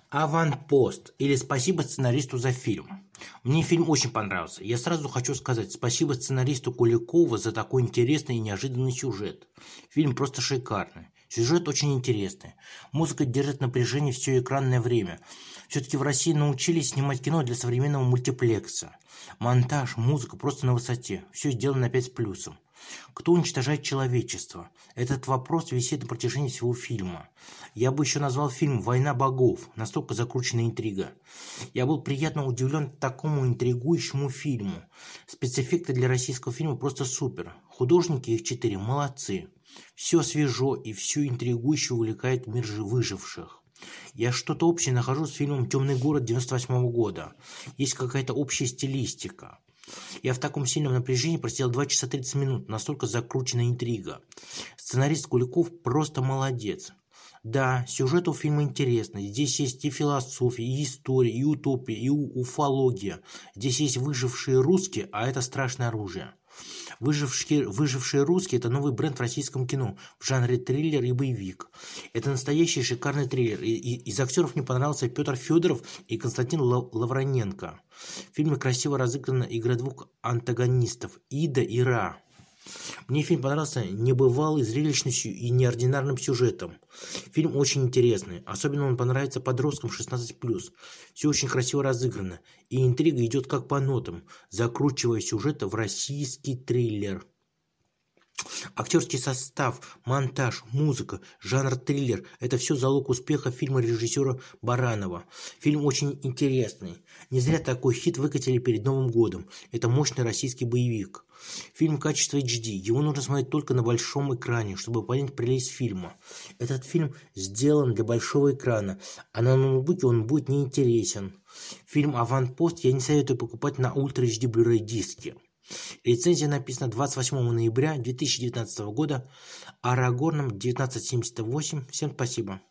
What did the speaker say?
Аванпост или спасибо сценаристу за фильм. Мне фильм очень понравился. Я сразу хочу сказать спасибо сценаристу Куликову за такой интересный и неожиданный сюжет. Фильм просто шикарный. Сюжет очень интересный. Музыка держит напряжение все экранное время. Все-таки в России научились снимать кино для современного мультиплекса. Монтаж, музыка просто на высоте. Все сделано опять с плюсом. Кто уничтожает человечество? Этот вопрос висит на протяжении всего фильма. Я бы еще назвал фильм «Война богов», настолько закрученная интрига. Я был приятно удивлен такому интригующему фильму. Спецэффекты для российского фильма просто супер. Художники, их 4, молодцы. Все свежо и все интригующе увлекает мир выживших. Я что-то общее нахожу с фильмом «Темный город» 98 года. Есть какая-то общая стилистика. Я в таком сильном напряжении просидел 2 часа 30 минут, настолько закручена интрига. Сценарист Куликов просто молодец. Да, сюжет у фильма интересный. Здесь есть и философия, и история, и утопия, и уфология. Здесь есть выжившие русские, а это страшное оружие. Выжившие русские – это новый бренд в российском кино в жанре триллер и боевик. Это настоящий шикарный триллер. Из актеров мне понравился Петр Федоров и Константин Лавроненко. В фильме красиво разыграна игра двух антагонистов – Ида и Ра. Мне фильм понравился небывалой зрелищностью и неординарным сюжетом. Фильм очень интересный, особенно он понравится подросткам 16+. Все очень красиво разыграно, и интрига идет как по нотам, закручивая сюжет в российский триллер. Актерский состав, монтаж, музыка, жанр триллер – это все залог успеха фильма режиссера Баранова. Фильм очень интересный. Не зря такой хит выкатили перед Новым годом. Это мощный российский боевик. Фильм качества HD. Его нужно смотреть только на большом экране, чтобы понять прелесть фильма. Этот фильм сделан для большого экрана, а на ноутбуке он будет неинтересен. Фильм «Аванпост» я не советую покупать на Ultra HD Blu-ray диске. Рецензия написана 28 ноября 2019 года Арагорном 1978. Всем спасибо.